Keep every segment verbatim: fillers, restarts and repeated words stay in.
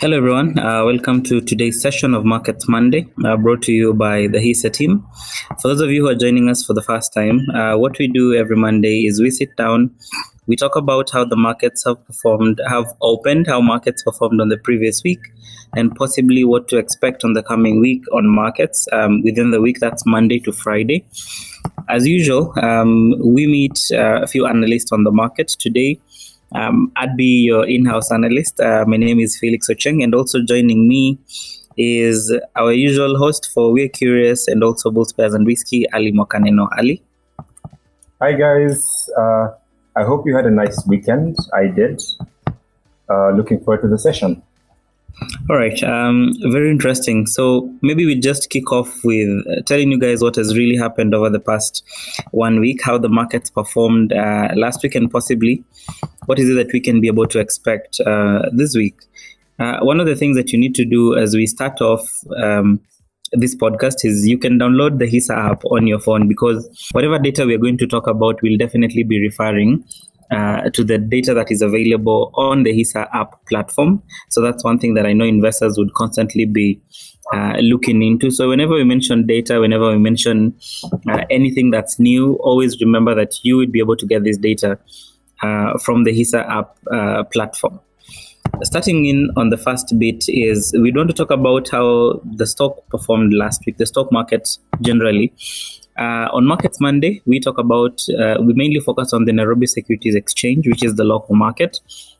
Hello, everyone. Uh, welcome to today's session of Markets Monday, uh, brought to you by the HISA team. For those of you who are joining us for the first time, uh, what we do every Monday is we sit down, we talk about how the markets have performed, have opened, how markets performed on the previous week, and possibly what to expect on the coming week on markets um, within the week. That's Monday to Friday. As usual, um, we meet uh, a few analysts on the market today. Um, I'd be your in-house analyst. Uh, my name is Felix Ocheng, and also joining me is our usual host for We're Curious and also Bulls, Bears and Whiskey, Ali Mokaneno. Ali? Hi, guys. Uh, I hope you had a nice weekend. I did. Uh, looking forward to the session. All right. Um, very interesting. So maybe we just kick off with uh, telling you guys what has really happened over the past one week, how the markets performed uh, last week, and possibly what is it that we can be able to expect uh, this week. Uh, one of the things that you need to do as we start off um, this podcast is you can download the HISA app on your phone, because whatever data we're going to talk about will definitely be referring Uh, to the data that is available on the HISA app platform. So that's one thing that I know investors would constantly be uh, looking into. So whenever we mention data, whenever we mention uh, anything that's new, always remember that you would be able to get this data uh, from the HISA app uh, platform. Starting in on the first bit is we want to talk about how the stock performed last week, the stock market generally. Uh, on Markets Monday, we talk about, uh, we mainly focus on the Nairobi Securities Exchange, which is the local market.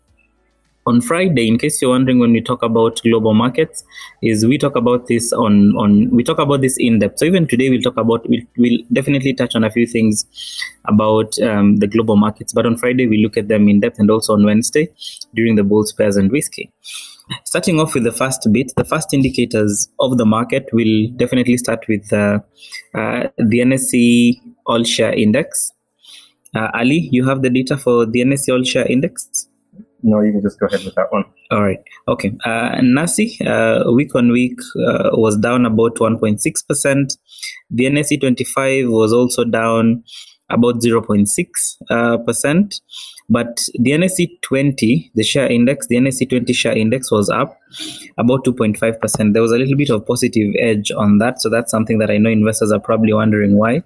On Friday, in case you're wondering, when we talk about global markets, is we talk about this on, on we talk about this in depth. So even today, we'll talk about, we'll, we'll definitely touch on a few things about um, the global markets. But on Friday, we look at them in depth, and also on Wednesday during the Bulls, Bears and Whiskey. Starting off with the first bit, the first indicators of the market will definitely start with uh, uh, the N S E All Share Index. Uh, Ali, you have the data for the N S E All Share Index? No, you can just go ahead with that one. All right. Okay. Uh, Nasi, uh, week on week, uh, was down about one point six percent. The N S E twenty-five was also down about zero point six percent. But the N S E twenty, the share index, the N S E twenty share index was up about two point five percent. There was a little bit of positive edge on that. So that's something that I know investors are probably wondering why.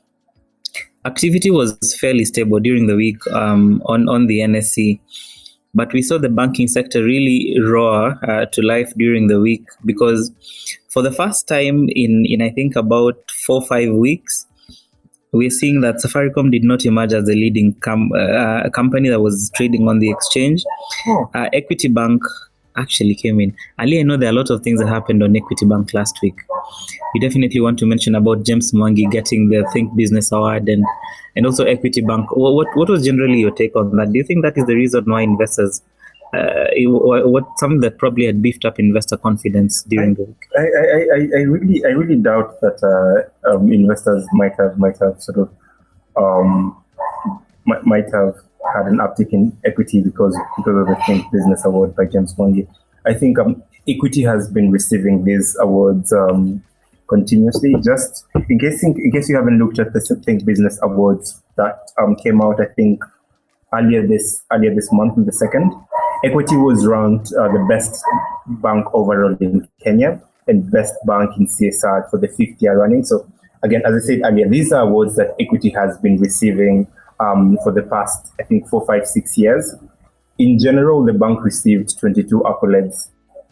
Activity was fairly stable during the week um, on, on the N S E. But we saw the banking sector really roar uh, to life during the week, because for the first time in, in I think, about four or five weeks, we're seeing that Safaricom did not emerge as the leading com- uh, company that was trading on the exchange. Oh. Uh, Equity Bank actually came in. Ali, I know there are a lot of things that happened on Equity Bank last week. You definitely want to mention about James Mwangi getting the Think Business Award, and, and also Equity Bank. What, what was generally your take on that? Do you think that is the reason why investors, uh, what something that probably had beefed up investor confidence during I, the week? I, I, I really I really doubt that uh, um, investors might have might have sort of um, might, might have had an uptick in equity because because of the Think Business Award by James Mwangi. I think um, equity has been receiving these awards um, continuously. Just in case in case you haven't looked at the Think Business Awards that um, came out, I think earlier this earlier this month, on the second, Equity was ranked uh, the best bank overall in Kenya and best bank in C S R for the fifth year running. So again, as I said earlier, these are awards that Equity has been receiving um, for the past, I think, four, five, six years. In general, the bank received twenty-two accolades.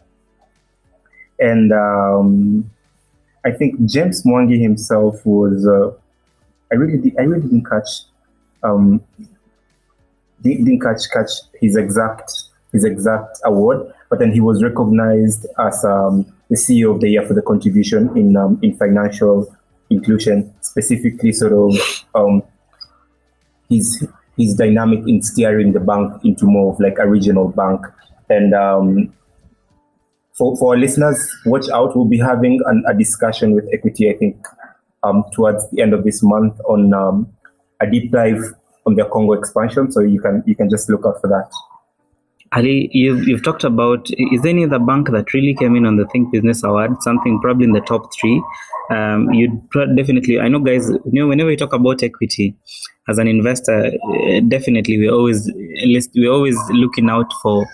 And um, I think James Mwangi himself was, uh, I really did, I really didn't catch, um, didn't catch catch his exact his exact award, but then he was recognized as um, the C E O of the year for the contribution in um, in financial inclusion, specifically sort of um, his his dynamic in steering the bank into more of like a regional bank. And um, for for our listeners, watch out. We'll be having an, a discussion with Equity, I think, um, towards the end of this month on um, a deep dive on their Congo expansion. So you can you can just look out for that. Ali, you've, you've talked about, is there any other bank that really came in on the Think Business Award, something probably in the top three? Um, you'd definitely, I know guys, you know, whenever we talk about equity as an investor, uh, definitely we're always, we're always looking out for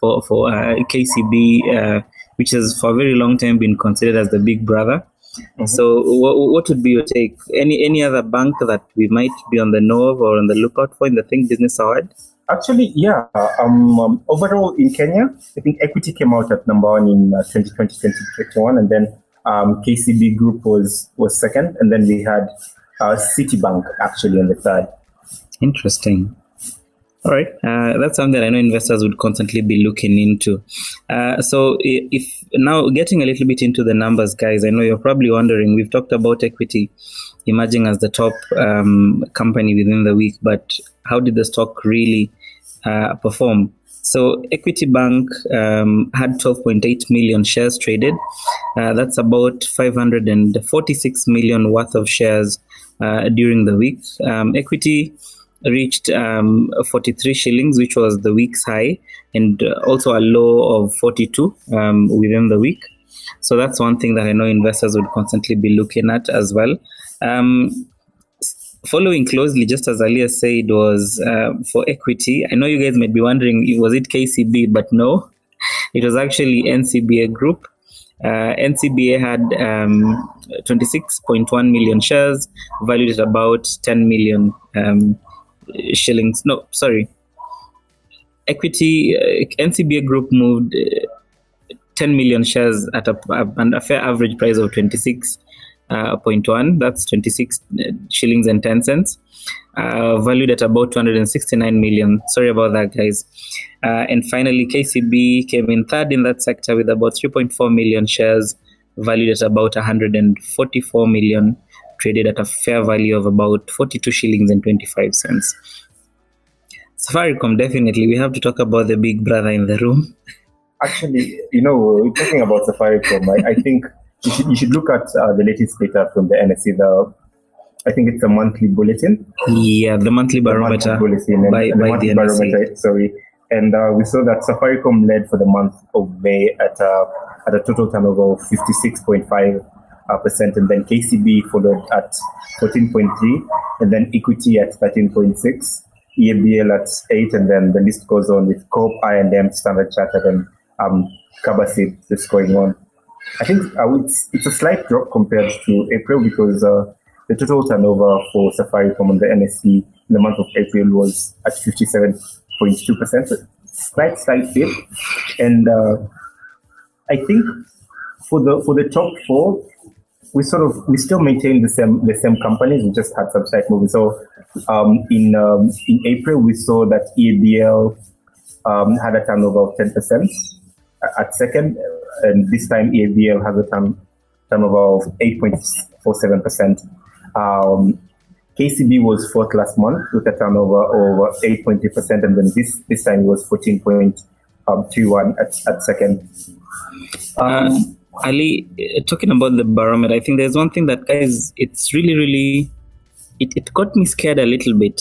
for for uh, K C B, uh, which has for a very long time been considered as the big brother. Mm-hmm. So, what, what would be your take? Any any other bank that we might be on the know of or on the lookout for in the Think Business Award? Actually, yeah. Um, um, overall in Kenya, I think Equity came out at number one in uh, twenty twenty, twenty twenty-one, and then um, K C B Group was was second, and then we had uh, Citibank actually on the third. Interesting. All right, uh, that's something that I know investors would constantly be looking into. Uh, so, if now getting a little bit into the numbers, guys, I know you're probably wondering. We've talked about Equity emerging as the top um, company within the week, but how did the stock really uh, perform? So, Equity Bank um, had twelve point eight million shares traded. Uh, that's about five hundred forty-six million worth of shares uh, during the week. Um, Equity reached um, forty-three shillings, which was the week's high, and also a low of forty-two um, within the week. So that's one thing that I know investors would constantly be looking at as well. Um, following closely, just as Elias said, was uh, for Equity. I know you guys might be wondering, was it K C B? But no, it was actually N C B A Group. Uh, N C B A had um, twenty-six point one million shares, valued at about ten million um, shillings. No, sorry. Equity, uh, N C B A Group moved uh, ten million shares at a, a, a fair average price of twenty-six point one. That's twenty-six shillings and ten cents. Uh, valued at about two hundred sixty-nine million. Sorry about that, guys. Uh, and finally, K C B came in third in that sector with about three point four million shares, valued at about one hundred forty-four million, traded at a fair value of about forty-two shillings and twenty-five cents. Safaricom, definitely, we have to talk about the big brother in the room. Actually, you know, talking about Safaricom, I, I think you should, you should look at uh, the latest data from the N S E, the I think it's a monthly bulletin. Yeah, the monthly barometer. The monthly bulletin by, and by the monthly the N S E. barometer, sorry. And uh, we saw that Safaricom led for the month of May at a, at a total turnover of fifty-six point five percent, and then K C B followed at fourteen point three, and then Equity at thirteen point six, E A B L at eight, and then the list goes on with Coop, I and M, Standard Chartered, and um, Kabasid just going on. I think uh, it's, it's a slight drop compared to April because uh, the total turnover for Safaricom on the N S E in the month of April was at fifty-seven point two percent, so slight, slight dip. And uh, I think for the for the top four, we sort of we still maintain the same the same companies. We just had some slight movement. So um, in um, in April, we saw that E A B L um, had a turnover of ten percent at second, and this time E A B L has a turn, turnover of eight point four seven percent. Um, K C B was fourth last month with a turnover of eight point three percent, and then this this time it was fourteen point two one at, at second. Uh, Ali, talking about the barometer, I think there's one thing that, guys, it's really, really, it, it got me scared a little bit.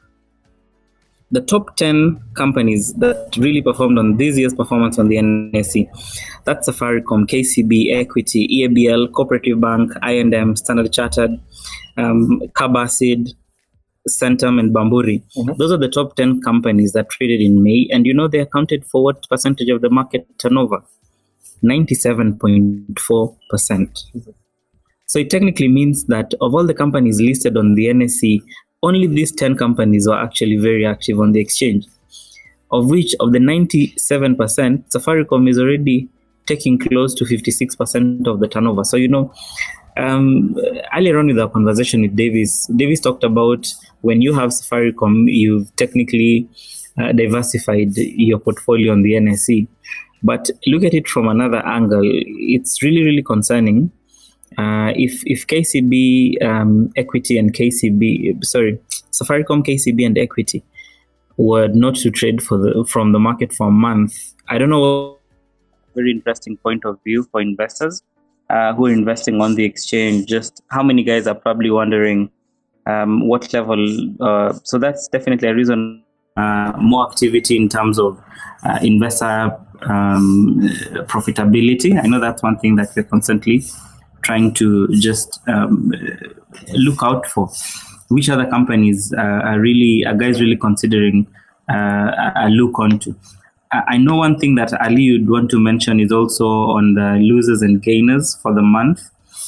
The top ten companies that really performed on this year's performance on the N S E, that's Safaricom, K C B, Equity, E A B L, Cooperative Bank, I and M, Standard Chartered, um, Kabasid, Centum, and Bamburi. Mm-hmm. Those are the top ten companies that traded in May, and you know they accounted for what percentage of the market turnover? ninety-seven point four percent. So it technically means that of all the companies listed on the N S E, only these ten companies were actually very active on the exchange, of which of the ninety-seven percent, Safaricom is already taking close to fifty-six percent of the turnover. So, you know, um, earlier on with our conversation with Davis, Davis talked about when you have Safaricom, you've technically uh, diversified your portfolio on the N S E. But look at it from another angle. It's really, really concerning. Uh, if if K C B, um, Equity, and K C B, sorry, Safaricom, K C B, and Equity were not to trade for the from the market for a month, I don't know. Very interesting point of view for investors uh, who are investing on the exchange. Just how many guys are probably wondering um, what level. Uh, so that's definitely a reason. Uh, more activity in terms of uh, investor um, profitability. I know that's one thing that we're constantly trying to just um, look out for. Which other companies uh, are really, are guys really considering uh, a look onto? I know one thing that Ali would want to mention is also on the losers and gainers for the month.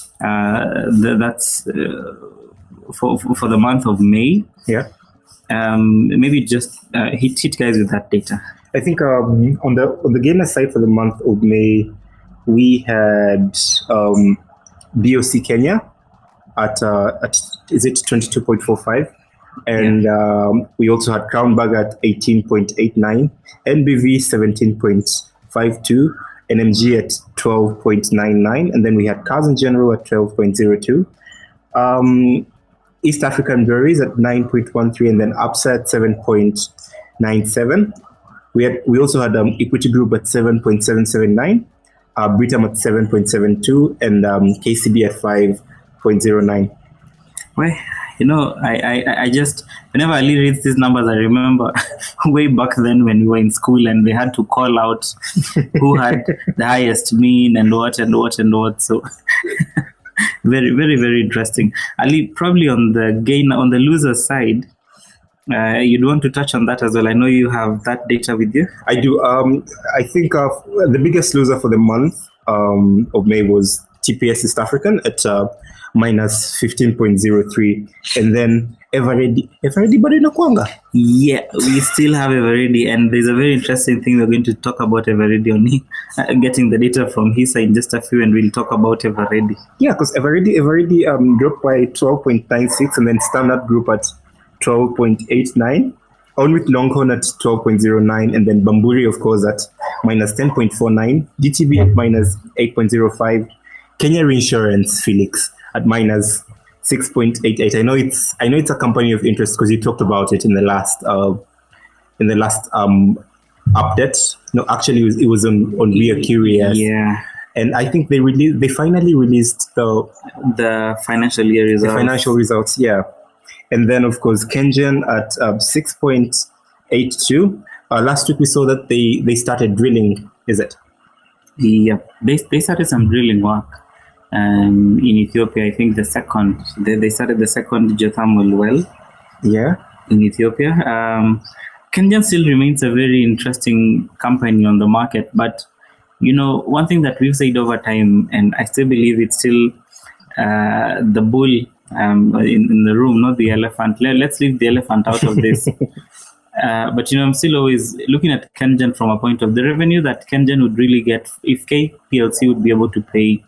Uh, that's uh, for for the month of May. Yeah. Um, maybe just uh, hit hit guys with that data. I think um, on the on the gainer side for the month of May, we had um, B O C Kenya at uh, at is it twenty-two point four five. And yeah. um, we also had Crown Burger at eighteen point eight nine, N B V seventeen point five two, N M G at twelve point nine nine, and then we had Cars in General at twelve point zero two. Um, East African Breweries at nine point one three, and then Absa at seven point nine seven. We had we also had um, Equity Group at seven point seven seven nine, uh, Britam at seven point seven two, and um, K C B at five point zero nine. Well, you know, I, I, I just, whenever Ali reads these numbers, I remember way back then when we were in school and they had to call out who had the highest mean and what and what and what. So very, very, very interesting. Ali, probably on the gain, on the loser side, uh, you'd want to touch on that as well. I know you have that data with you. I do. Um, I think uh, the biggest loser for the month um, of May was T P S East African at uh, minus fifteen point zero three, and then Everready. Everready bado inakuanga? Yeah, we still have Everready, and there's a very interesting thing we're going to talk about Everready on uh, getting the data from Hisa in just a few, and we'll talk about Everready. Yeah, because Everready, Everready um, dropped by twelve point nine six, and then Standard Group at twelve point eight nine. On with Longhorn at twelve point zero nine, and then Bamburi, of course, at minus ten point four nine. D T B at minus eight point zero five. Kenya Reinsurance, Felix, at minus six point eight eight. I know it's I know it's a company of interest because you talked about it in the last uh, in the last um, update. No, actually, it was, it was on on We Are Curious. Yeah, and I think they released they finally released the the financial year results. The financial results, yeah. And then of course Kengen at uh, six point eight two. Uh, last week we saw that they they started drilling. Is it? Yeah, they they started some drilling work. Um, in Ethiopia, I think the second, they, they started the second geothermal well. Yeah. In Ethiopia. Um, Kengen still remains a very interesting company on the market, but you know, one thing that we've said over time, and I still believe it's still uh, the bull um, in, in the room, not the elephant. Let, let's leave the elephant out of this. uh, but you know, I'm still always looking at Kengen from a point of the revenue that Kengen would really get if K P L C would be able to pay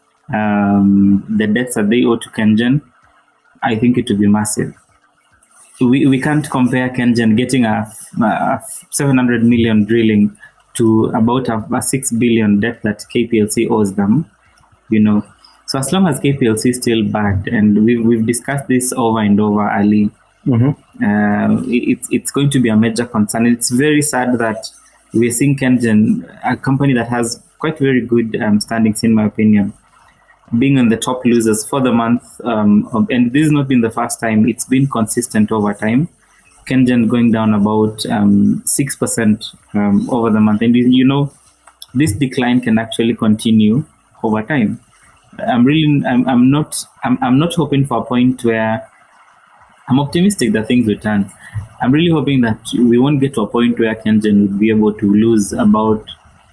um the debts that they owe to Kengen. I think it would be massive. We we can't compare Kengen getting a, a seven hundred million drilling to about a, a six billion debt that K P L C owes them, you know. So as long as K P L C is still bad, and we've we've discussed this over and over, Ali, mm-hmm. uh, it, it's it's going to be a major concern. It's very sad that we're seeing Kengen, a company that has quite very good um, standings, in my opinion, being on the top losers for the month, um, of, and this has not been the first time. It's been consistent over time. Kengen going down about um, six percent um, over the month, and you know, this decline can actually continue over time. I'm really, I'm, I'm not, I'm, I'm not hoping for a point where I'm optimistic that things will turn. I'm really hoping that we won't get to a point where Kengen would be able to lose about.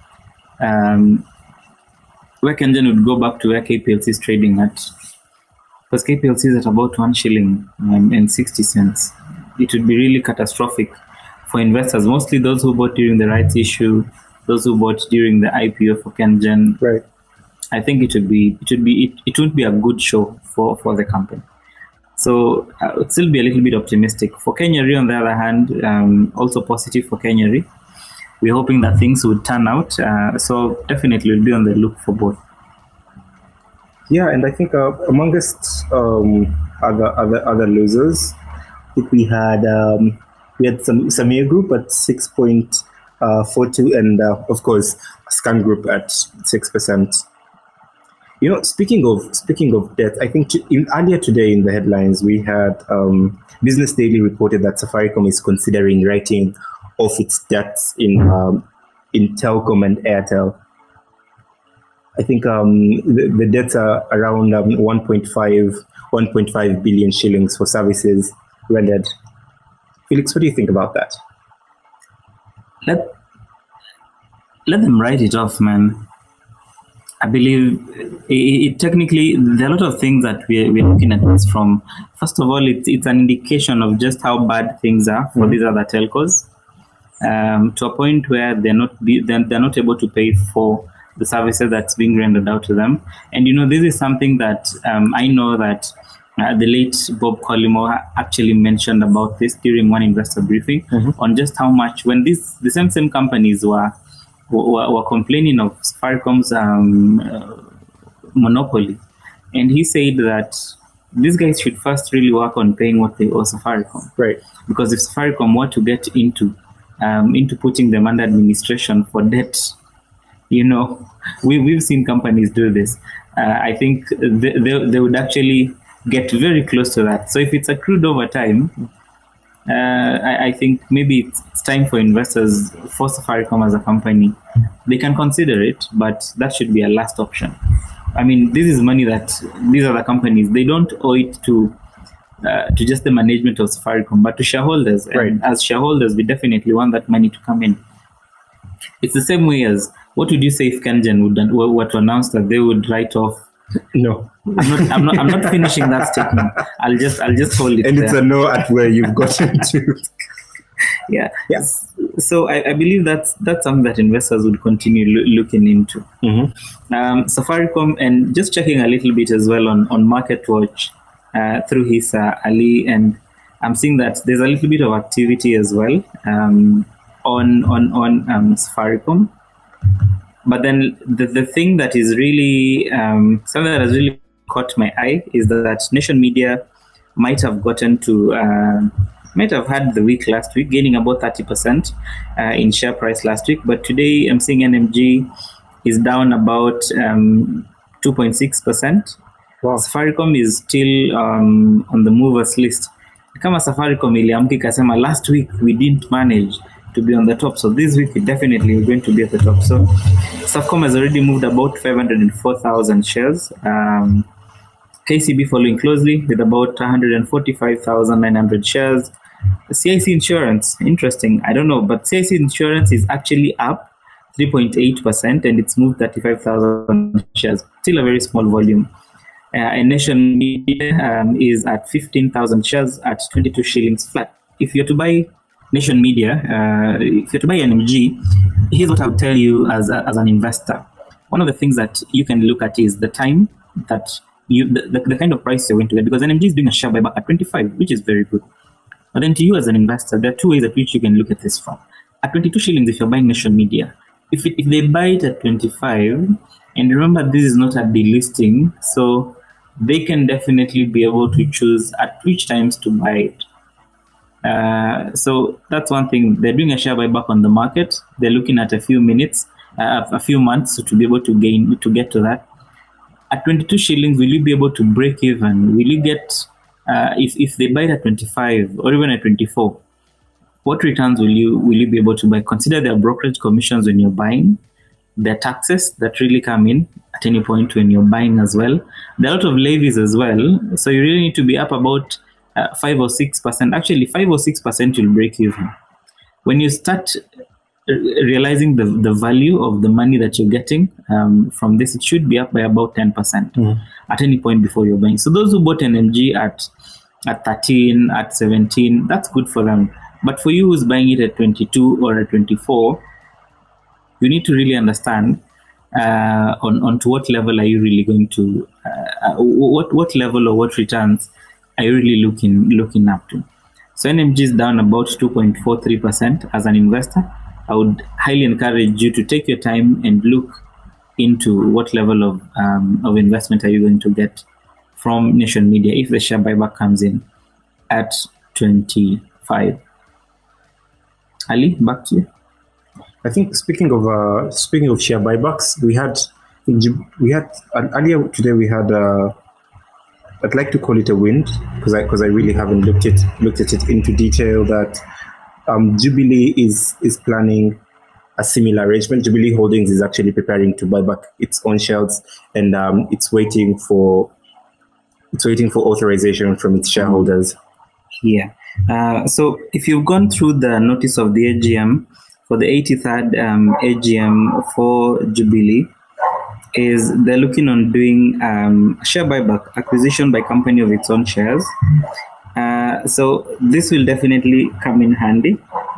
Um, where Kengen would go back to where K P L C is trading at. Because K P L C is at about one shilling um, and sixty cents. It would be really catastrophic for investors, mostly those who bought during the rights issue, those who bought during the I P O for Kengen. Right. I think it would be, it would be, it, it would be a good show for, for the company. So I would still be a little bit optimistic. For Kenya Re, on the other hand, um, also positive for Kenya Re. We're hoping that things would turn out. Uh, so definitely we'll be on the look for both. Yeah, and I think uh, amongst um, other other other losers, I think we had um, we had some Samir Group at six point four two, and uh, of course Scan Group at six percent. You know, speaking of speaking of debt, I think to, in, earlier today in the headlines we had um, Business Daily reported that Safaricom is considering writing off its debts in um, in Telkom and Airtel. I think um, the, the debts are around um, one point five billion shillings for services rendered. Felix, what do you think about that? Let let them write it off, man. I believe it, it technically, there are a lot of things that we're, we're looking at this from. First of all, it's, it's an indication of just how bad things are for mm-hmm. these other telcos, um, to a point where they're not be, they're, they're not able to pay for the services that's being rendered out to them. And, you know, this is something that um, I know that uh, the late Bob Collymore actually mentioned about this during one investor briefing mm-hmm. on just how much, when these the same same companies were were, were complaining of Safaricom's um, uh, monopoly. And he said that these guys should first really work on paying what they owe Safaricom. Right. Because if Safaricom were to get into um, into putting them under administration for debt, you know, we, we've seen companies do this. Uh, I think they, they, they would actually get very close to that. So if it's accrued over time, uh, I, I think maybe it's, it's time for investors, for Safaricom as a company, they can consider it, but that should be a last option. I mean, this is money that these are the companies, they don't owe it to uh, to just the management of Safaricom, but to shareholders. Right. And as shareholders, we definitely want that money to come in. It's the same way as, what would you say if Kengen would were to announce that they would write off? No, I'm not. I'm not. I'm not finishing that statement. I'll just. I'll just hold it. And there. It's a no at where you've gotten to. Yeah. Yes. So I, I believe that's that's something that investors would continue lo- looking into. Mm-hmm. Um, Safaricom, and just checking a little bit as well on on MarketWatch uh, through his uh, Ali, and I'm seeing that there's a little bit of activity as well um, on on on um, Safaricom. But then the, the thing that is really, um, something that has really caught my eye is that Nation Media might have gotten to, uh, might have had the week last week, gaining about thirty percent uh, in share price last week. But today I'm seeing N M G is down about um, two point six percent. Wow. Safaricom is still um, on the movers list. Kama Safaricom iliamka ikasema last week we didn't manage to be on the top, so this week we definitely are going to be at the top. So Safaricom has already moved about five hundred four thousand shares. Um, K C B following closely with about one hundred forty-five thousand nine hundred shares. C I C Insurance, interesting, I don't know, but C I C Insurance is actually up three point eight percent and it's moved thirty-five thousand shares. Still a very small volume. Uh, and Nation Media um, is at fifteen thousand shares at twenty-two shillings flat. If you're to buy Nation Media, uh, if you're to buy N M G, here's what I'll tell you as a, as an investor. One of the things that you can look at is the time that you, the, the, the kind of price you're going to get, because N M G is doing a share buyback at twenty-five, which is very good. But then to you as an investor, there are two ways at which you can look at this from. At twenty-two shillings, if you're buying Nation Media, if it, if they buy it at twenty-five, and remember this is not a delisting, so they can definitely be able to choose at which times to buy it. Uh, so that's one thing. They're doing a share buyback on the market. They're looking at a few minutes, uh, a few months to be able to gain to get to that. At twenty-two shillings, will you be able to break even? Will you get uh, if if they buy it at twenty-five or even at twenty-four? What returns will you will you be able to buy? Consider their brokerage commissions when you're buying, their taxes that really come in at any point when you're buying as well. There are a lot of levies as well, so you really need to be up about Uh, five or six percent. Actually, five or six percent will break even. When you start re- realizing the, the value of the money that you're getting um, from this, it should be up by about ten percent mm. at any point before you're buying. So those who bought N M G at at thirteen, at seventeen, that's good for them. But for you who's buying it at twenty-two or at twenty-four, you need to really understand uh, on, on to what level are you really going to, uh, what what level or what returns are you really looking looking up to. So N M G is down about two point four three percent. As an investor, I would highly encourage you to take your time and look into what level of um, of investment are you going to get from Nation Media if the share buyback comes in at twenty-five. Ali, back to you. I think speaking of uh, speaking of share buybacks, we had we had uh, earlier today we had. Uh, I'd like to call it a win because I because I really haven't looked at looked at it into detail. That um, Jubilee is is planning a similar arrangement. Jubilee Holdings is actually preparing to buy back its own shares, and um, it's waiting for it's waiting for authorization from its shareholders. Yeah. Uh, so if you've gone through the notice of the A G M for the eighty-third um, A G M for Jubilee is they're looking on doing um, share buyback, acquisition by company of its own shares. Uh, so this will definitely come in handy.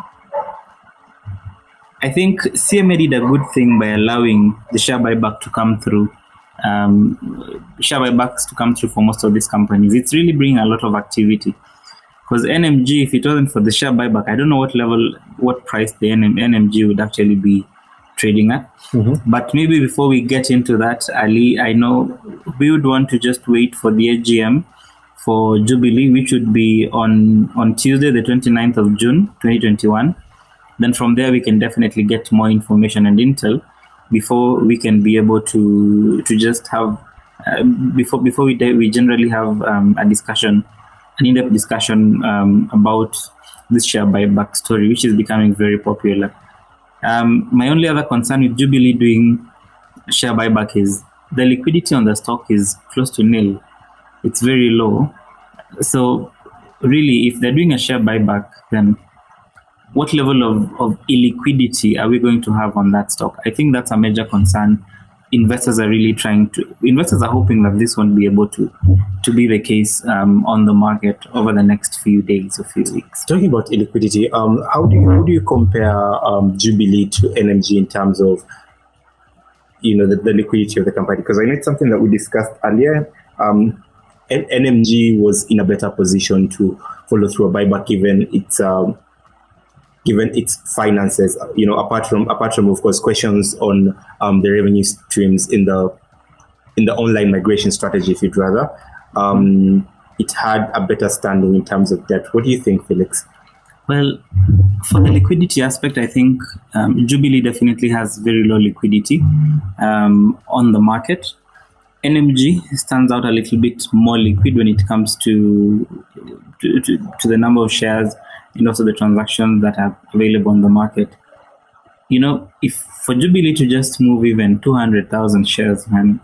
I think C M A did a good thing by allowing the share buyback to come through, um, share buybacks to come through for most of these companies. It's really bringing a lot of activity. Because N M G, if it wasn't for the share buyback, I don't know what level, what price the N M G would actually be trading at. Mm-hmm. But maybe before we get into that, Ali, I know we would want to just wait for the A G M for Jubilee, which would be on, on Tuesday, the twenty-ninth of June, twenty twenty-one. Then from there, we can definitely get more information and intel before we can be able to to just have, uh, before before we, we generally have um, a discussion, an in-depth discussion um, about this share buyback story, which is becoming very popular. Um, my only other concern with Jubilee doing share buyback is the liquidity on the stock is close to nil. It's very low. So really, if they're doing a share buyback, then what level of, of illiquidity are we going to have on that stock? I think that's a major concern. Investors are really trying to, investors are hoping that this won't be able to, to be the case um, on the market over the next few days or few weeks. Talking about illiquidity, um, how do you, how do you compare um, Jubilee to N M G in terms of, you know, the, the liquidity of the company? Because I know it's something that we discussed earlier. Um, N M G was in a better position to follow through a buyback given its um, given its finances, you know, apart from apart from of course questions on um, the revenue streams in the in the online migration strategy, if you'd rather, um, it had a better standing in terms of debt. What do you think, Felix? Well, for the liquidity aspect, I think um, Jubilee definitely has very low liquidity um, on the market. N M G stands out a little bit more liquid when it comes to to, to, to the number of shares and also the transactions that are available on the market. You know, if for Jubilee to just move even two hundred thousand shares, man,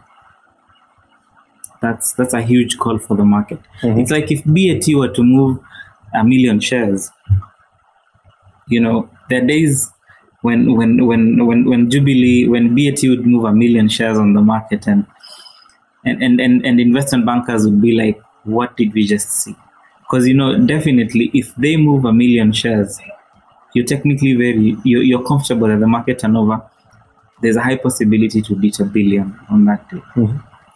that's that's a huge call for the market. Mm-hmm. It's like if B A T were to move a million shares, you know, there are days when when when when when Jubilee, when B A T would move a million shares on the market, and and and and, and investment bankers would be like, what did we just see? Because, you know, definitely if they move a million shares, you're technically very, you're, you're comfortable that the market turnover, there's a high possibility to reach a billion on that day. Mm-hmm.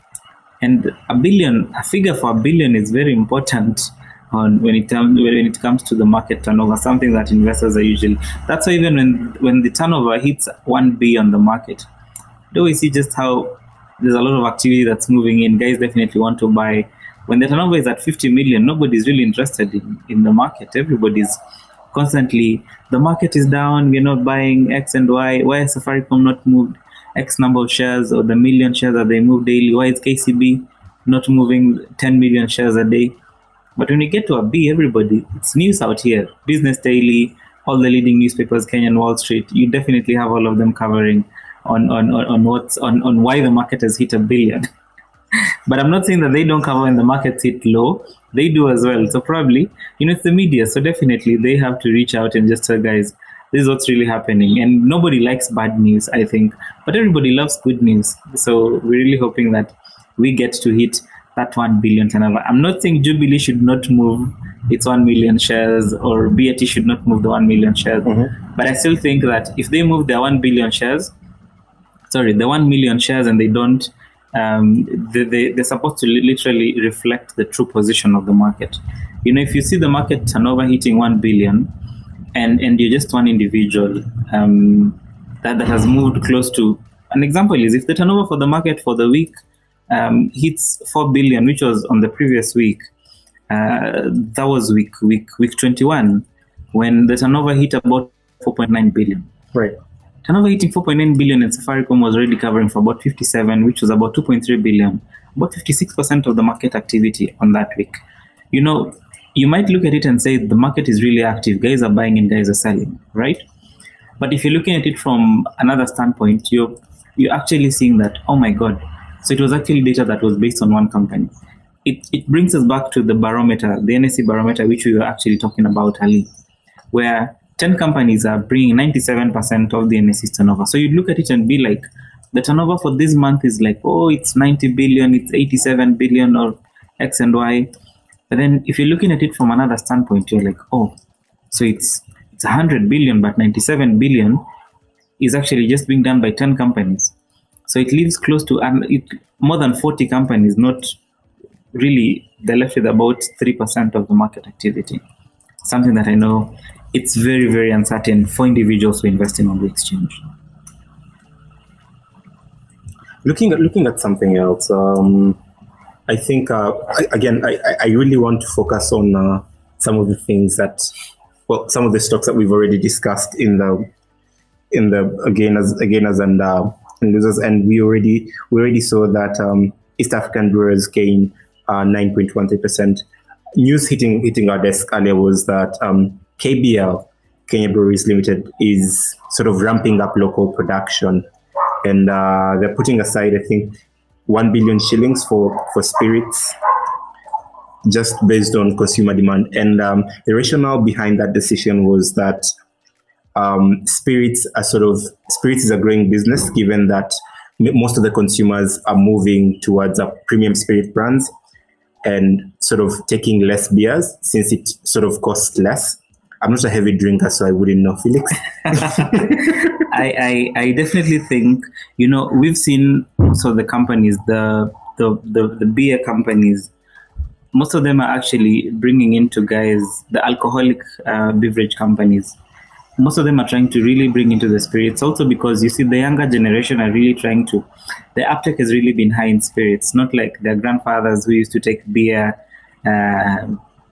And a billion, a figure for a billion is very important on when it, when it comes to the market turnover, something that investors are usually, that's why even when, when the turnover hits one B on the market, do we see just how there's a lot of activity that's moving in. Guys definitely want to buy. When the turnover is at fifty million, nobody's really interested in, in the market. Everybody's constantly, the market is down, we're not buying X and Y. Why has Safaricom not moved X number of shares or the million shares that they move daily? Why is K C B not moving ten million shares a day? But when you get to a B, everybody, it's news out here. Business Daily, all the leading newspapers, Kenyan Wall Street, you definitely have all of them covering on, on, on, on, what's, on, on why the market has hit a billion. But I'm not saying that they don't cover when the markets hit low. They do as well. So probably, you know, it's the media. So definitely they have to reach out and just tell guys, this is what's really happening. And nobody likes bad news, I think. But everybody loves good news. So we're really hoping that we get to hit that one billion turnover. I'm not saying Jubilee should not move its one million shares or B A T should not move the one million shares. Mm-hmm. But I still think that if they move their one billion shares, sorry, the one million shares and they don't, Um, they, they, they're supposed to literally reflect the true position of the market. You know, if you see the market turnover hitting one billion and, and you're just one individual um, that, that has moved close to, an example is if the turnover for the market for the week um, hits four billion, which was on the previous week, uh, that was week, week, week twenty-one, when the turnover hit about four point nine billion. Right. Turnover hitting four point nine billion and Safaricom was already covering for about fifty-seven, which was about two point three billion, about fifty-six percent of the market activity on that week. You know, you might look at it and say the market is really active. Guys are buying and guys are selling, right? But if you're looking at it from another standpoint, you're, you're actually seeing that, oh my God. So it was actually data that was based on one company. It, it brings us back to the barometer, the N S E barometer, which we were actually talking about, Ali, where ten companies are bringing ninety-seven percent of the N S E's turnover. So you look at it and be like, the turnover for this month is like, oh, it's ninety billion, it's eighty-seven billion, or X and Y. But then if you're looking at it from another standpoint, you're like, oh, so it's it's one hundred billion, but ninety-seven billion is actually just being done by ten companies. So it leaves close to um, it, more than forty companies, not really, they're left with about three percent of the market activity. Something that I know it's very, very uncertain for individuals who invest in on the exchange. Looking at looking at something else, um, I think uh, I, again I, I really want to focus on uh, some of the things that, well, some of the stocks that we've already discussed in the in the gainers, gainers and, uh, and losers, and we already we already saw that um, East African brewers gained uh, nine point one three percent. News hitting hitting our desk earlier was that um, K B L, Kenya Breweries Limited, is sort of ramping up local production. And uh, they're putting aside, I think, one billion shillings for, for spirits, just based on consumer demand. And um, the rationale behind that decision was that um, spirits are sort of spirits is a growing business, given that m- most of the consumers are moving towards a premium spirit brands and sort of taking less beers, since it sort of costs less. I'm not a heavy drinker, so I wouldn't know, Felix. I, I I definitely think, you know, we've seen most of the companies, the the the, the beer companies, most of them are actually bringing into guys, the alcoholic uh, beverage companies. Most of them are trying to really bring into the spirits, also because you see the younger generation are really trying to, the uptake has really been high in spirits, not like their grandfathers who used to take beer. Uh,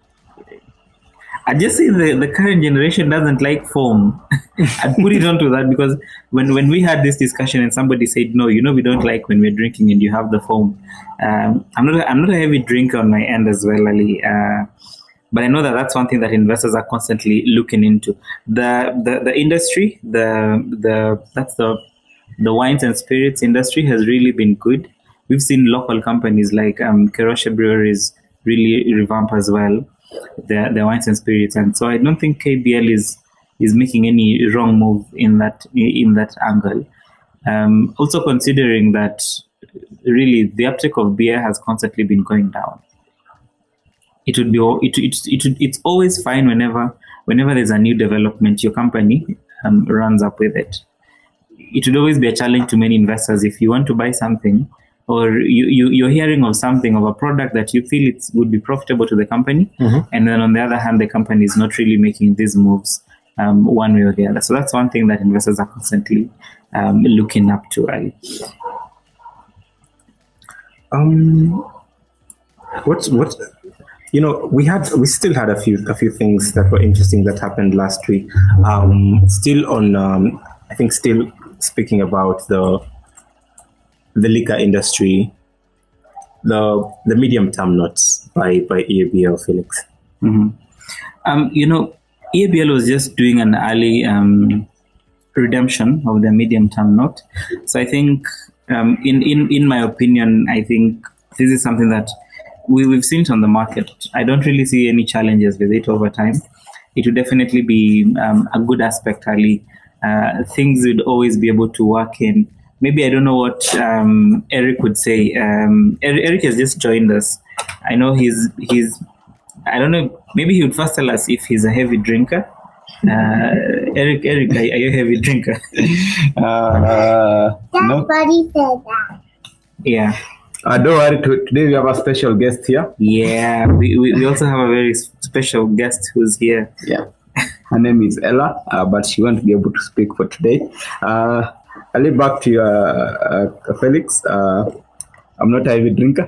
I just say the, the current generation doesn't like foam. I'd put it onto that, because when, when we had this discussion and somebody said, no, you know, we don't like when we're drinking and you have the foam. Um, I'm not a, I'm not a heavy drinker on my end as well, Ali. Uh, but I know that that's one thing that investors are constantly looking into. The the, the industry, the the that's the the wines and spirits industry has really been good. We've seen local companies like um, Keroshe Breweries really revamp as well their, their wines and spirits, and so I don't think K B L is is making any wrong move in that in that angle. Um, also considering that really the uptake of beer has constantly been going down. It would be it it it would, it's always fine whenever whenever there's a new development, your company um, runs up with it. It would always be a challenge to many investors if you want to buy something, or you, you, you're hearing of something, of a product that you feel it would be profitable to the company, mm-hmm. and then on the other hand, the company is not really making these moves um, one way or the other. So that's one thing that investors are constantly um, looking up to, Ali. Um, what's what? You know, we had we still had a few a few things that were interesting that happened last week. Um, still on, um, I think, still speaking about the the liquor industry, the the medium term notes by by E A B L, Felix. Mm-hmm. Um, you know, E A B L was just doing an early um, redemption of the medium term note. So I think, um, in in in my opinion, I think this is something that we, we've seen it on the market. I don't really see any challenges with it over time. It would definitely be um, a good aspect, Ali. Uh, things would always be able to work in. Maybe I don't know what um, Eric would say. Um, Eric, Eric has just joined us. I know he's he's. I don't know. Maybe he would first tell us if he's a heavy drinker. Uh, Eric, Eric, are, are you a heavy drinker? uh, no. Somebody said that. Yeah. Uh, don't worry, today we have a special guest here. Yeah, we, we, we also have a very special guest who's here. Yeah, her name is Ella, uh, but she won't be able to speak for today. Uh, I'll leave back to you, uh, uh, Felix. Uh, I'm not a heavy drinker,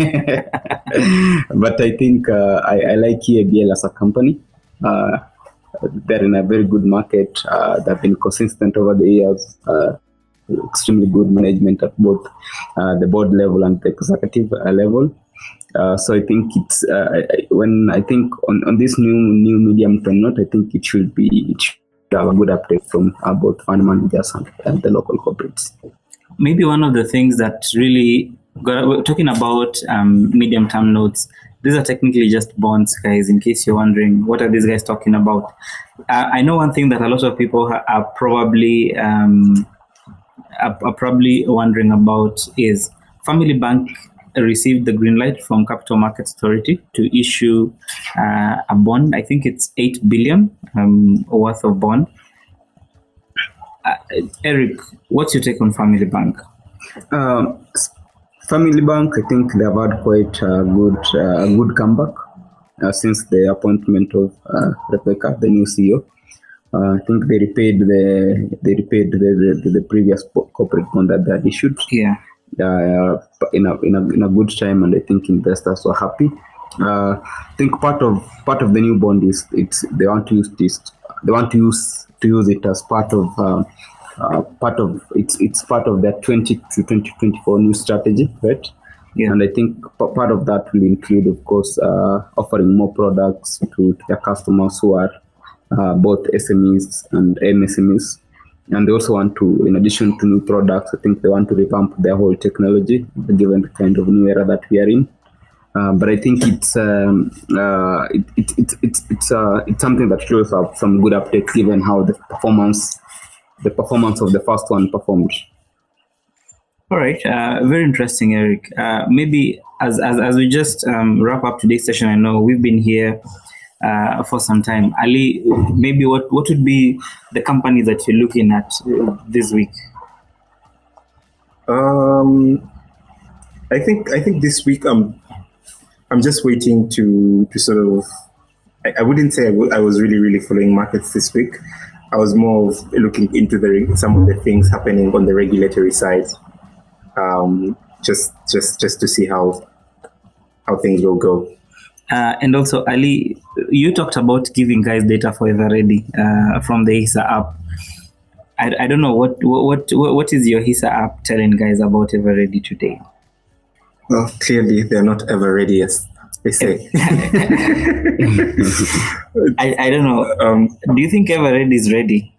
but I think uh, I, I like E A B L as a company. Uh, they're in a very good market. Uh, they've been consistent over the years. Uh, extremely good management at both uh, the board level and the executive uh, level. Uh, so I think it's uh, I, when I think on, on this new new medium term note, I think it should be it should have a good update from uh, both fund managers and uh, the local corporates. Maybe one of the things that really we're talking about um, medium-term notes. These are technically just bonds, guys, in case you're wondering, what are these guys talking about? Uh, I know one thing that a lot of people ha- are probably um, are, are probably wondering about is Family Bank received the green light from Capital Markets Authority to issue uh, a bond. I think it's eight billion um, worth of bond. Uh, Eric, what's your take on Family Bank? Um, Family Bank, I think they have had quite a good, uh, good comeback uh, since the appointment of uh, Rebecca, the new C E O. Uh, I think they repaid the they repaid the the, the previous corporate bond that they had issued. Yeah. Uh, in a in a in a good time, and I think investors were happy. Uh, I think part of part of the new bond is it's they want to use this they want to use to use it as part of. Uh, Uh, part of it's it's part of their twenty to twenty twenty-four new strategy, right? Yeah. And I think p- part of that will include, of course, uh, offering more products to, to their customers who are uh, both S M Es and M S M Es. And they also want to, in addition to new products, I think they want to revamp their whole technology, given the kind of new era that we are in. Uh, but I think it's um, uh, it, it, it, it's it's uh, it's something that shows up some good uptake, given how the performance. the performance of the first one performed. All right, uh, very interesting, Eric. Uh, maybe as, as as we just um, wrap up today's session, I know we've been here uh, for some time. Ali, maybe what, what would be the companies that you're looking at uh, this week? Um, I think I think this week I'm I'm just waiting to to sort of. I, I wouldn't say I, w- I was really really following markets this week. I was more of looking into the some of the things happening on the regulatory side, um, just just just to see how how things will go. Uh, and also, Ali, you talked about giving guys data for Everready uh, from the Hisa app. I, I don't know what what what is your Hisa app telling guys about Everready today? Well, clearly they're not ever ready, as they say. I, I don't know. Um, do you think Everready is ready?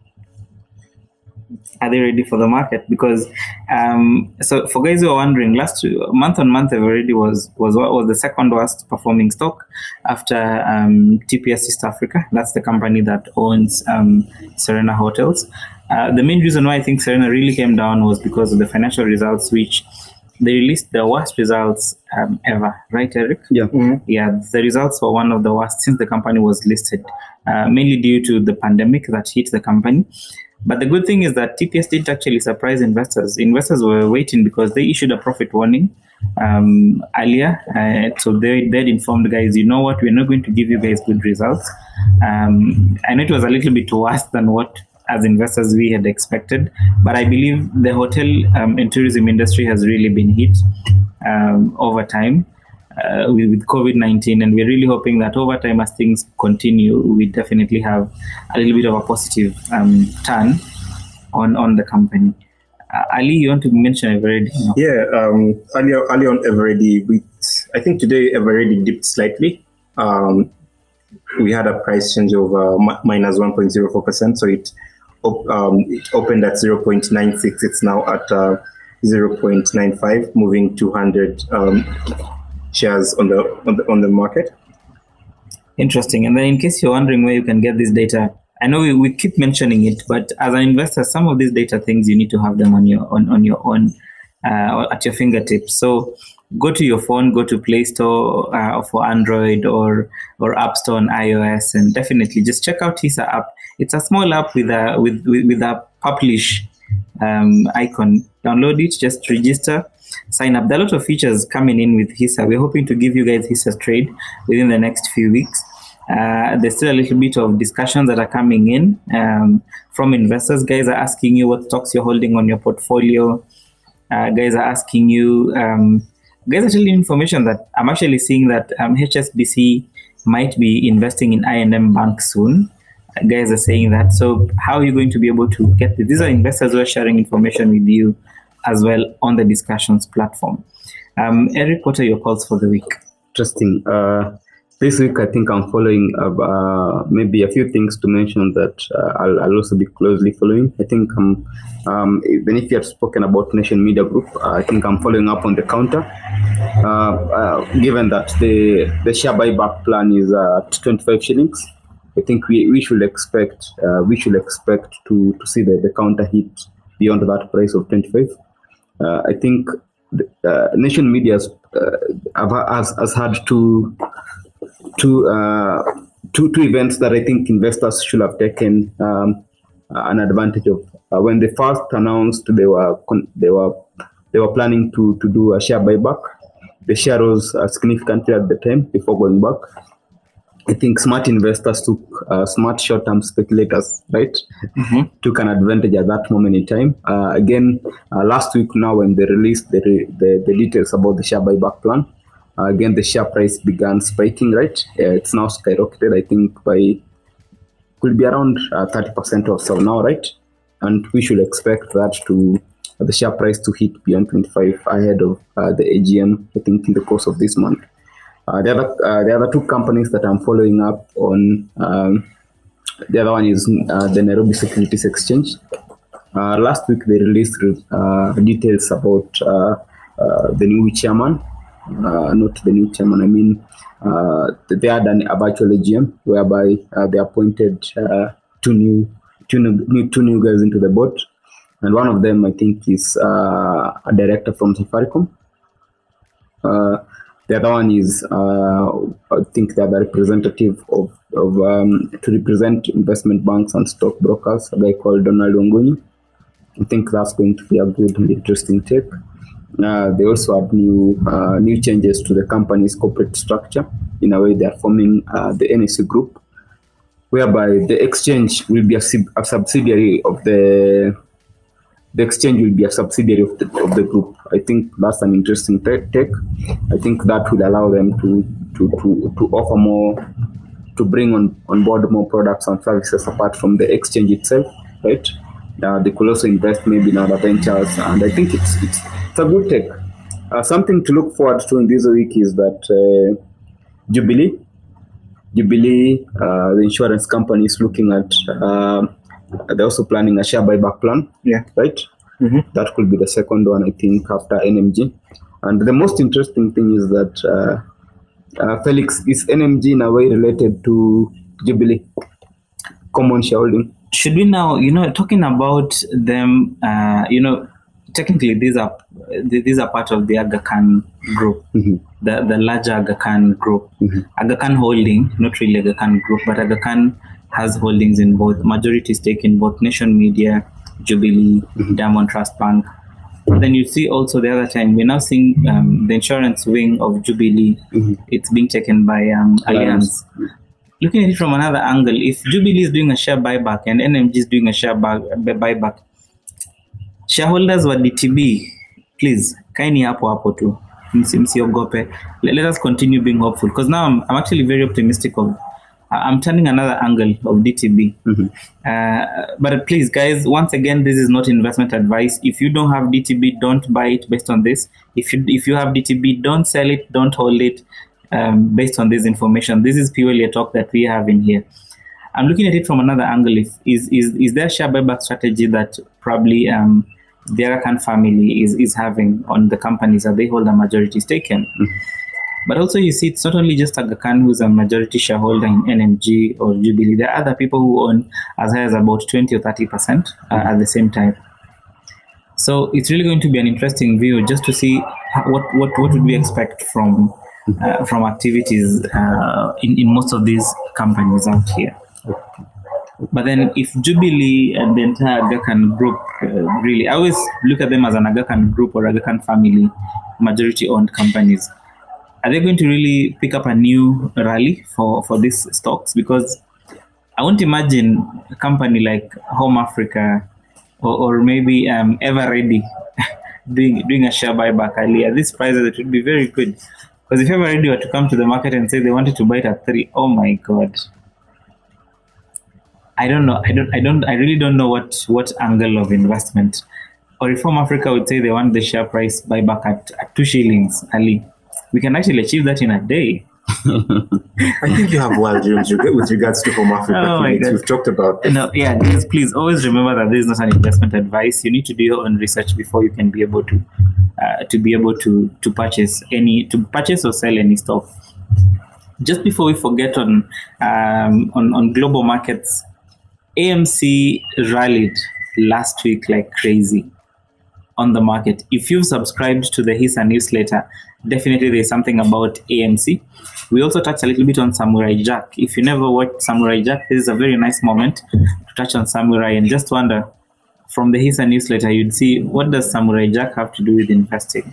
Are they ready for the market? Because um, so for guys who are wondering, last month on month Everready was was was the second worst performing stock after um, T P S East Africa. That's the company that owns um, Serena Hotels. Uh, the main reason why I think Serena really came down was because of the financial results, which they released the worst results um, ever, right, Eric? Yeah. Mm-hmm. Yeah, the results were one of the worst since the company was listed, uh, mainly due to the pandemic that hit the company. But the good thing is that T P S didn't actually surprise investors. Investors were waiting because they issued a profit warning um, earlier. Uh, so they they informed guys, you know what, we're not going to give you guys good results. Um, and it was a little bit worse than what as investors we had expected, but I believe the hotel um, and tourism industry has really been hit um, over time uh, with, with COVID nineteen, and we're really hoping that over time as things continue, we definitely have a little bit of a positive um, turn on, on the company. Uh, Ali, you want to mention Everready? No? Yeah, um, earlier, earlier on Everready, we, I think today Everready dipped slightly. Um, we had a price change of uh, mi- minus one point zero four percent, so it Um, it opened at zero point nine six. It's now at uh, zero point nine five, moving two hundred um, shares on the, on the on the market. Interesting. And then, in case you're wondering where you can get this data, I know we, we keep mentioning it, but as an investor, some of these data things you need to have them on your on, on your own uh, at your fingertips. So go to your phone, go to Play Store uh, for Android or or App Store on iOS, and definitely just check out Hisa app. It's a small app with a with with, with a publish um, icon. Download it, just register, sign up. There are a lot of features coming in with Hisa. We're hoping to give you guys Hisa trade within the next few weeks. Uh, there's still a little bit of discussions that are coming in um, from investors. Guys are asking you what stocks you're holding on your portfolio. Uh, guys are asking you. Um, guys are telling you information that I'm actually seeing that um, H S B C might be investing in I and M Bank soon. Guys are saying that. So how are you going to be able to get this? These are investors who are sharing information with you as well on the discussions platform. Um, Eric, what are your calls for the week? Interesting. Uh, this week, I think I'm following uh, maybe a few things to mention that uh, I'll, I'll also be closely following. I think I'm, um, even if you have spoken about Nation Media Group, uh, I think I'm following up on the counter. Uh, uh, given that the the share buyback plan is at twenty-five shillings, I think we, we should expect uh, we should expect to, to see the, the counter hit beyond that price of twenty-five. Uh, I think the, uh, Nation Media uh, has, has had two two, uh, two two events that I think investors should have taken um, an advantage of. Uh, when they first announced they were they were they were planning to, to do a share buyback, the share rose uh, significantly at the time before going back. I think smart investors took, uh, smart short-term speculators, right, mm-hmm. took an advantage at that moment in time. Uh, again, uh, last week now when they released the, the, the details about the share buyback plan, uh, again, the share price began spiking, right? Uh, it's now skyrocketed, I think, by, could be around uh, thirty percent or so now, right? And we should expect that to, uh, the share price to hit beyond twenty-five ahead of uh, the A G M, I think, in the course of this month. Uh, the other, uh, the other two companies that I'm following up on, um, the other one is uh, the Nairobi Securities Exchange. Uh, last week they released uh, details about uh, uh, the new chairman, uh, not the new chairman. I mean, uh, they had an, a virtual A G M whereby uh, they appointed uh, two new, two new, two new guys into the board, and one of them I think is uh, a director from Safaricom. Uh, The other one is, uh, I think, the other representative of, of um, to represent investment banks and stockbrokers, a guy called Donald Wanguni. I think that's going to be a good and interesting take. Uh, they also have new uh, new changes to the company's corporate structure. In a way, they are forming uh, the N S E Group, whereby the exchange will be a, a subsidiary of the The exchange will be a subsidiary of the, of the group. I think that's an interesting take. I think that will allow them to to, to, to offer more, to bring on, on board more products and services apart from the exchange itself, right? Uh, they could also invest maybe in other ventures, and I think it's it's, it's a good take. Uh, something to look forward to in this week is that uh, Jubilee, Jubilee, uh, the insurance company, is looking at. Uh, They're also planning a share buyback plan. Yeah. Right? Mm-hmm. That could be the second one, I think, after N M G. And the most interesting thing is that, uh, uh, Felix, is N M G in a way related to Jubilee? Common shareholding. Should we now, you know, talking about them, uh, you know, technically these are these are part of the Aga Khan group, mm-hmm. the, the larger Aga Khan group. Mm-hmm. Aga Khan Holding, not really Aga Khan group, but Aga Khan has holdings in both, majority stake in both Nation Media, Jubilee, mm-hmm. Diamond Trust Bank. Then you see also the other time, we're now seeing um, the insurance wing of Jubilee, mm-hmm. it's being taken by um, Allianz. Mm-hmm. Looking at it from another angle, if Jubilee is doing a share buyback and N M G is doing a share buy, buyback, shareholders wa D T B, please, kaini hapo hapo tu, msiogope. Let us continue being hopeful, because now I'm, I'm actually very optimistic of I'm turning another angle of D T B. Mm-hmm. Uh, but please, guys, once again, this is not investment advice. If you don't have D T B, don't buy it based on this. If you if you have D T B, don't sell it, don't hold it um, based on this information. This is purely a talk that we have in here. I'm looking at it from another angle. If, is, is, is there a share buyback strategy that probably um, the Aga Khan family is, is having on the companies that they hold a majority stake in? Mm-hmm. But also, you see, it's not only just Aga Khan who's a majority shareholder in N M G or Jubilee. There are other people who own as high as about twenty or thirty percent uh, at the same time. So it's really going to be an interesting view just to see what what, what would we expect from uh, from activities uh, in, in most of these companies out here. But then if Jubilee and the entire Aga Khan group, uh, really, I always look at them as an Aga Khan group or Aga Khan family, majority-owned companies. Are they going to really pick up a new rally for, for these stocks? Because I won't imagine a company like Home Africa or, or maybe um, Everready doing doing a share buyback early. At these prices, it would be very good. Because if Everready were to come to the market and say they wanted to buy it at three, oh my God. I don't know. I don't. I don't. I really don't know what, what angle of investment. Or if Home Africa would say they want the share price buyback at, at two shillings early. We can actually achieve that in a day. I think you have wild dreams with regards to Home Africa. Oh my God. We've talked about this. No, yeah, just please always remember that this is not an investment advice. You need to do your own research before you can be able to uh, to be able to to purchase any to purchase or sell any stock. Just before we forget on um, on on global markets, A M C rallied last week like crazy on the market. If you've subscribed to the HISA newsletter, definitely there's something about A M C. We also touched a little bit on Samurai Jack. If you never watched Samurai Jack, this is a very nice moment to touch on Samurai and just wonder, from the HISA newsletter, you'd see, what does Samurai Jack have to do with investing?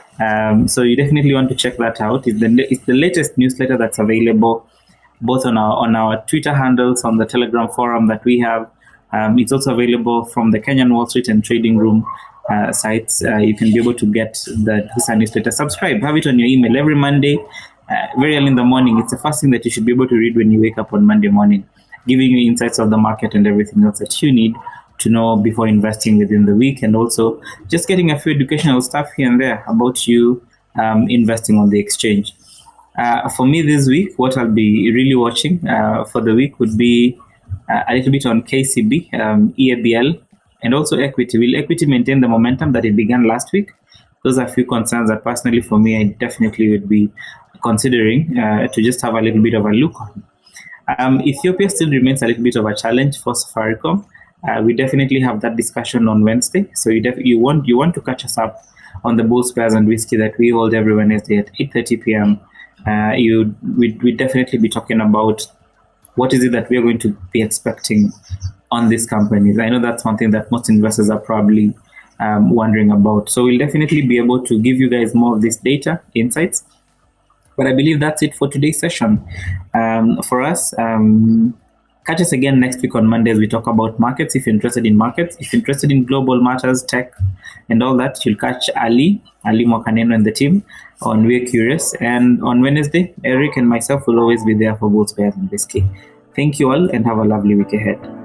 Um, so you definitely want to check that out. It's the, it's the latest newsletter that's available both on our on our Twitter handles, on the Telegram forum that we have. Um, it's also available from the Kenyan Wall Street and Trading Room uh, sites. Uh, you can be able to get the HISA newsletter. Subscribe, have it on your email every Monday, uh, very early in the morning. It's the first thing that you should be able to read when you wake up on Monday morning, giving you insights of the market and everything else that you need to know before investing within the week, and also just getting a few educational stuff here and there about you um, investing on the exchange. Uh, for me this week, what I'll be really watching uh, for the week would be uh, a little bit on K C B, um, E A B L, and also equity. Will equity maintain the momentum that it began last week? Those are a few concerns that personally for me, I definitely would be considering uh, to just have a little bit of a look on. Um, Ethiopia still remains a little bit of a challenge for Safaricom. Uh, we definitely have that discussion on Wednesday. So you def- you want you want to catch us up on the Bulls, Bears, and Whiskey that we hold every Wednesday at eight thirty p.m. Uh, you we we definitely be talking about what is it that we are going to be expecting on these companies. I know that's one thing that most investors are probably um, wondering about. So we'll definitely be able to give you guys more of this data insights. But I believe that's it for today's session. Um, for us. Um, Catch us again next week on Monday as we talk about markets. If you're interested in markets, if you're interested in global matters, tech, and all that, you'll catch Ali, Ali Mwakaneno and the team on We're Curious. And on Wednesday, Eric and myself will always be there for both Bears and Whiskey. Thank you all and have a lovely week ahead.